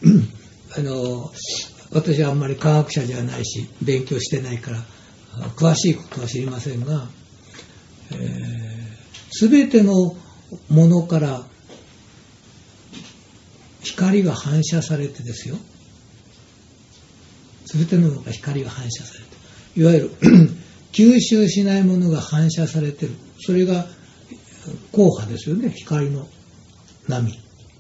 私はあんまり科学者じゃないし勉強してないから詳しいことは知りませんが、全てのものから光が反射されてですよ。全てのものから光が反射されて、いわゆる吸収しないものが反射されている。それが光波ですよね、光の波。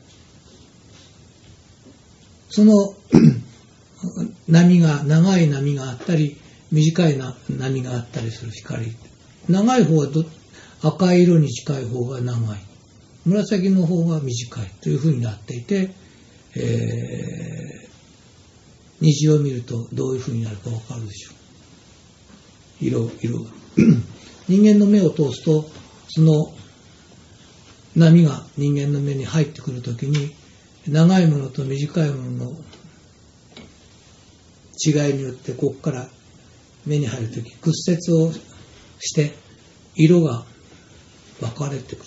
その波が、長い波があったり短い波があったりする光。長い方は赤い色に近い方が長い、紫の方が短いというふうになっていて、虹を見るとどういうふうになるか分かるでしょう。色が人間の目を通すと、その波が人間の目に入ってくるときに、長いものと短いものの違いによって、ここから目に入るとき屈折をして色が分かれてくる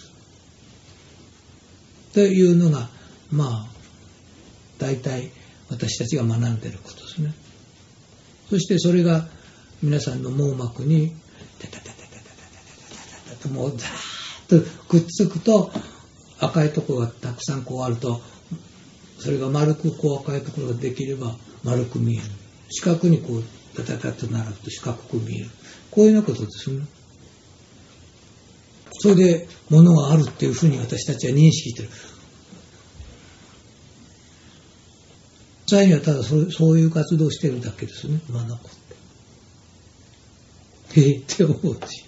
というのが、大体私たちが学んでいることですね。そしてそれが皆さんの網膜にタタタタタタタタタタともうザーッとくっつくと、赤いところがたくさんあると、それが丸く赤いところができれば丸く見える。四角にタタタとなると四角く見える。こういうようなことですね。それで物があるっていうふうに私たちは認識している。実際にはただそういう活動をしているだけですね。マナコって。って思うし。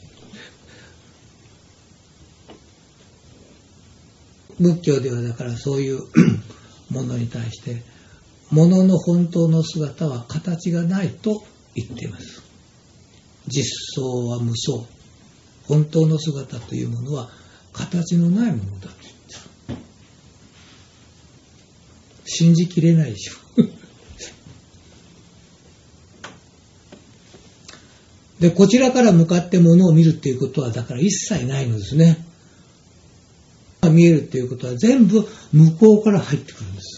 仏教ではだからそういうものに対して、ものの本当の姿は形がないと言っています。実相は無相。本当の姿というものは形のないものだと言ってる。信じきれないでしょ。で、こちらから向かってものを見るっていうことはだから一切ないのですね。見えるっていうことは全部向こうから入ってくるんです。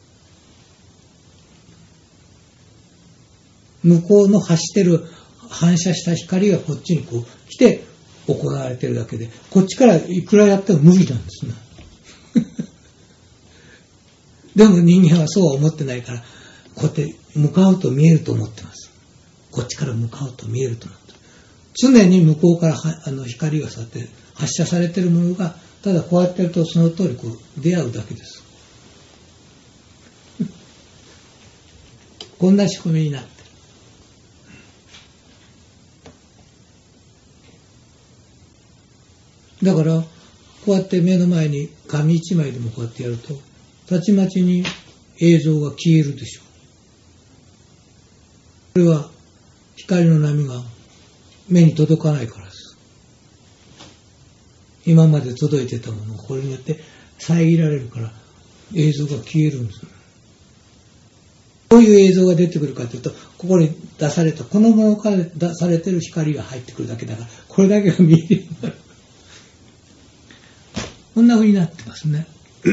向こうの発してる反射した光がこっちに来て行われてるだけで、こっちからいくらやっても無理なんですね。でも人間はそうは思ってないから、こうやって向かうと見えると思ってます。こっちから向かうと見えると思ってる。常に向こうから光がさって発射されているものが、ただこうやってやるとその通り出会うだけです。こんな仕組みになってる。だからこうやって目の前に紙一枚でもこうやってやると、たちまちに映像が消えるでしょう。これは光の波が目に届かないからです。今まで届いてたものがこれによって遮られるから映像が消えるんです。どういう映像が出てくるかというと、ここに出された、このものから出されている光が入ってくるだけだから、これだけが見えるようになる。こんな風になってますね。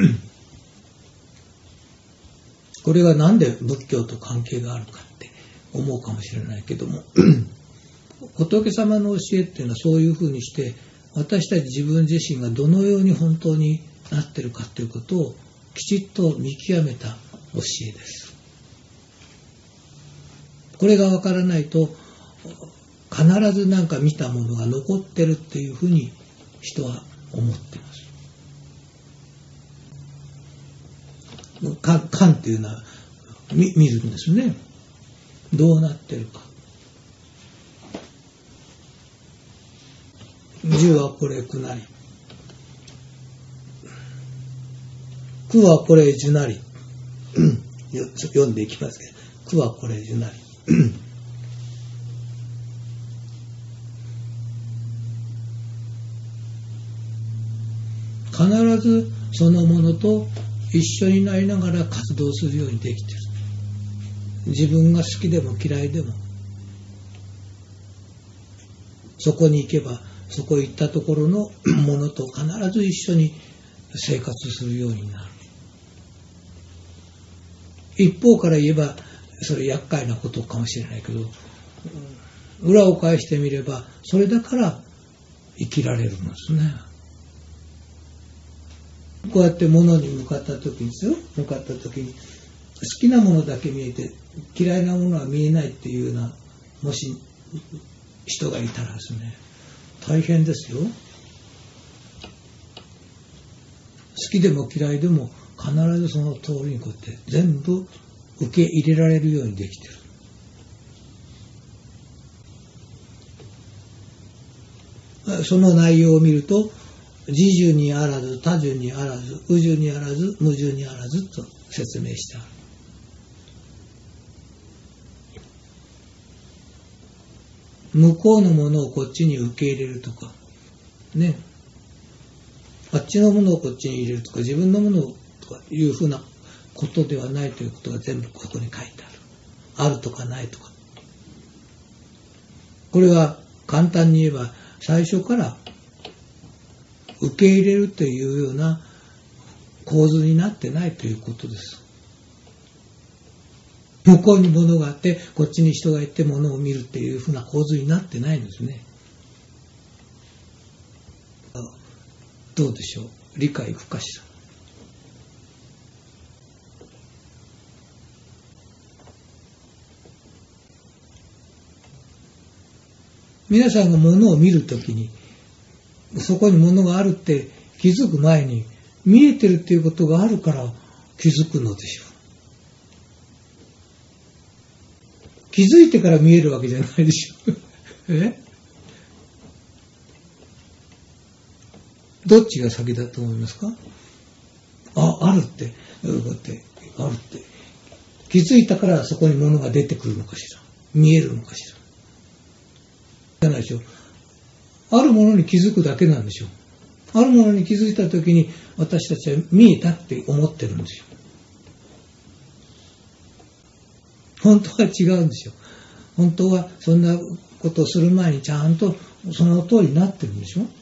これがなんで仏教と関係があるかって思うかもしれないけども、仏様の教えっていうのはそういう風にして、私たち自分自身がどのように本当になっているかということをきちっと見極めた教えです。これがわからないと、必ずなんか見たものが残ってるっていうふうに人は思っています。観っていうのは見るんですね。どうなってるか。十はこれ苦なり。苦はこれ樹なり。読んでいきますけど、苦はこれ樹なり。必ずそのものと一緒になりながら活動するようにできている。自分が好きでも嫌いでも、そこに行けばそこ行ったところのものと必ず一緒に生活するようになる。 一方から言えばそれ厄介なことかもしれないけど、裏を返してみればそれだから生きられるんですね。こうやって物に向かった時に好きなものだけ見えて嫌いなものは見えないっていうようなもし人がいたらですね、大変ですよ。好きでも嫌いでも必ずその通りにこうやって全部受け入れられるようにできてる。その内容を見ると、自樹にあらず他樹にあらず有樹にあらず無樹にあらずと説明してある。向こうのものをこっちに受け入れるとかね、あっちのものをこっちに入れるとか、自分のものをとかいうふうなことではないということが全部ここに書いてある。あるとかないとか。これは簡単に言えば最初から受け入れるというような構図になってないということです。向こうに物があってこっちに人がいて物を見るっていうふうな構図になってないんですね。どうでしょう、理解不可しら。皆さんが物を見るときにそこに物があるって気づく前に見えてるっていうことがあるから気づくのでしょう。気づいてから見えるわけじゃないでしょどっちが先だと思いますか？あるってあるって気づいたからそこに物が出てくるのかしら、見えるのかしら。じゃないでしょ。あるものに気づくだけなんでしょ。あるものに気づいたときに私たちは見えたって思ってるんですよ。本当は違うんですよ。本当はそんなことをする前にちゃんとその通りになってるんでしょ。